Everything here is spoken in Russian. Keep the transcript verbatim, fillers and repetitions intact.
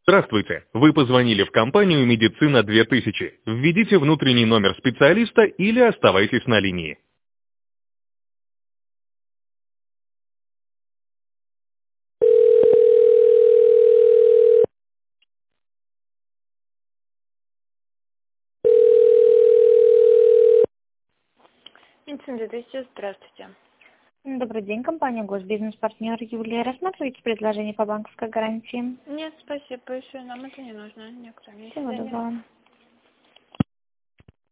Здравствуйте. Вы позвонили в компанию «Медицина две тысячи». Введите внутренний номер специалиста или оставайтесь на линии. Медицина две тысячи, здравствуйте. Добрый день, компания Госбизнес-партнер Юлия. Рассматриваете предложение по банковской гарантии? Нет, спасибо, еще нам это не нужно. Некоторые Всего доброго.